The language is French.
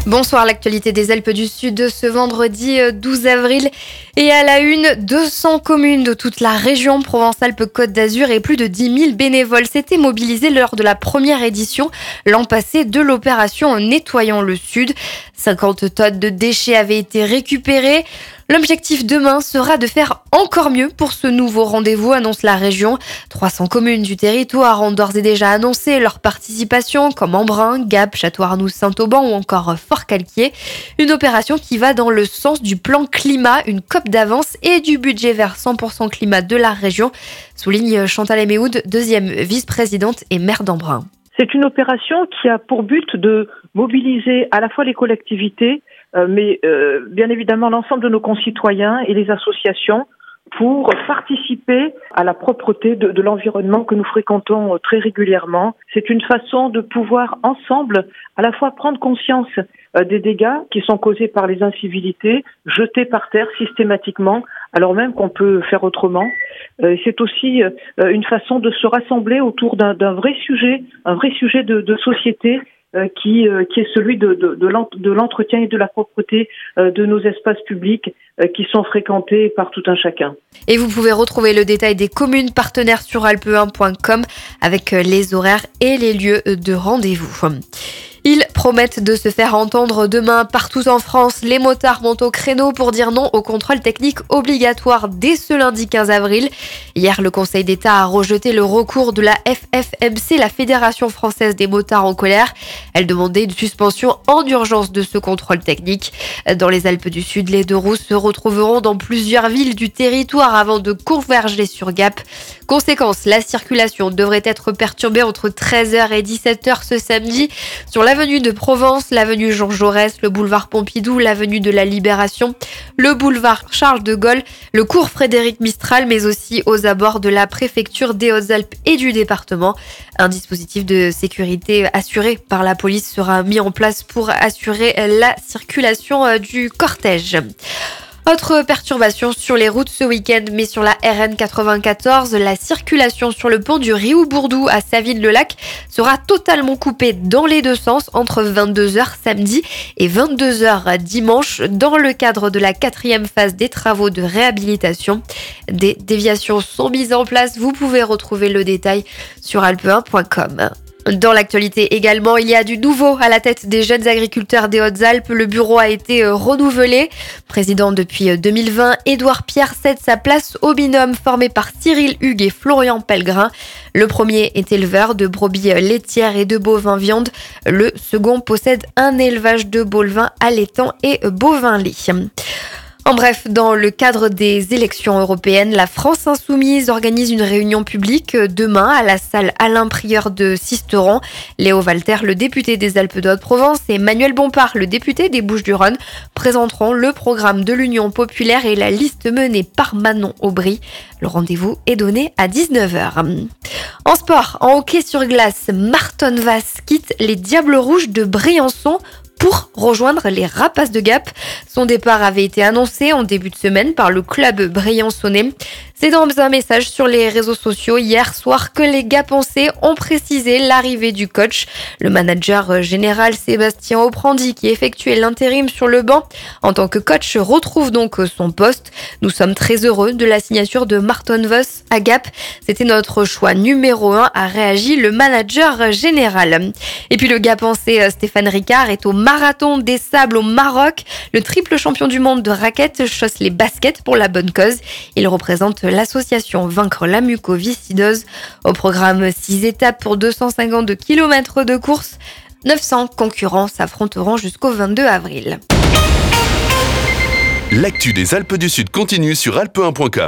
Bonsoir, l'actualité des Alpes du Sud ce vendredi 12 avril. Et à la une, 200 communes de toute la région Provence-Alpes-Côte d'Azur et plus de 10 000 bénévoles s'étaient mobilisés lors de la première édition l'an passé de l'opération Nettoyons le Sud. 50 tonnes de déchets avaient été récupérées. L'objectif demain sera de faire encore mieux pour ce nouveau rendez-vous, annonce la région. 300 communes du territoire ont d'ores et déjà annoncé leur participation, comme Embrun, Gap, Château-Arnoux, Saint-Auban ou encore Fort-Calquier. Une opération qui va dans le sens du plan climat, une COP d'avance et du budget vers 100% climat de la région, souligne Chantal Eméhoud, deuxième vice-présidente et maire d'Embrun. C'est une opération qui a pour but de mobiliser à la fois les collectivités, mais bien évidemment l'ensemble de nos concitoyens et les associations pour participer à la propreté de l'environnement que nous fréquentons très régulièrement. C'est une façon de pouvoir ensemble à la fois prendre conscience des dégâts qui sont causés par les incivilités jetés par terre systématiquement, alors même qu'on peut faire autrement. C'est aussi une façon de se rassembler autour d'un vrai sujet, un vrai sujet de société qui est celui de l'entretien et de la propreté de nos espaces publics qui sont fréquentés par tout un chacun. Et vous pouvez retrouver le détail des communes partenaires sur alpe1.com avec les horaires et les lieux de rendez-vous. Ils promettent de se faire entendre demain partout en France. Les motards montent au créneau pour dire non au contrôle technique obligatoire dès ce lundi 15 avril. Hier, le Conseil d'État a rejeté le recours de la FFMC, la Fédération française des motards en colère. Elle demandait une suspension en urgence de ce contrôle technique. Dans les Alpes du Sud, les deux roues se retrouveront dans plusieurs villes du territoire avant de converger sur Gap. Conséquence, la circulation devrait être perturbée entre 13h et 17h ce samedi sur l'avenue de Provence, l'avenue Jean Jaurès, le boulevard Pompidou, l'avenue de la Libération, le boulevard Charles de Gaulle, le cours Frédéric Mistral, mais aussi aux abords de la préfecture des Hautes-Alpes et du département. Un dispositif de sécurité assuré par la police sera mis en place pour assurer la circulation du cortège. Autre perturbation sur les routes ce week-end, mais sur la RN 94, la circulation sur le pont du Riou-Bourdou à Savines-le-Lac sera totalement coupée dans les deux sens entre 22h samedi et 22h dimanche dans le cadre de la 4e phase des travaux de réhabilitation. Des déviations sont mises en place, vous pouvez retrouver le détail sur alpe1.com. Dans l'actualité également, il y a du nouveau à la tête des jeunes agriculteurs des Hautes-Alpes. Le bureau a été renouvelé. Président depuis 2020, Édouard Pierre cède sa place au binôme formé par Cyril Hugues et Florian Pellegrin. Le premier est éleveur de brebis laitières et de bovins viande. Le second possède un élevage de bovins allaitants et bovins lait. En bref, dans le cadre des élections européennes, la France Insoumise organise une réunion publique demain à la salle Alain Prieur de Sisteron. Léo Walter, le député des Alpes de Haute-Provence, et Manuel Bompard, le député des Bouches-du-Rhône, présenteront le programme de l'Union populaire et la liste menée par Manon Aubry. Le rendez-vous est donné à 19h. En sport, en hockey sur glace, Marton Vass quitte les Diables Rouges de Briançon pour rejoindre les Rapaces de Gap. Son départ avait été annoncé en début de semaine par le club briançonnais. C'est dans un message sur les réseaux sociaux hier soir que les Gapençais ont précisé l'arrivée du coach. Le manager général Sébastien Oprandi, qui effectuait l'intérim sur le banc en tant que coach, retrouve donc son poste. Nous sommes très heureux de la signature de Marton Vass à Gap. C'était notre choix numéro 1, a réagi le manager général. Et puis le Gapençais Stéphane Ricard est au Marathon des Sables au Maroc. Le triple champion du monde de raquettes chausse les baskets pour la bonne cause. Il représente l'association Vaincre la mucoviscidose. Au programme 6 étapes pour 252 km de course. 900 concurrents s'affronteront jusqu'au 22 avril. L'actu des Alpes du Sud continue sur alpe1.com.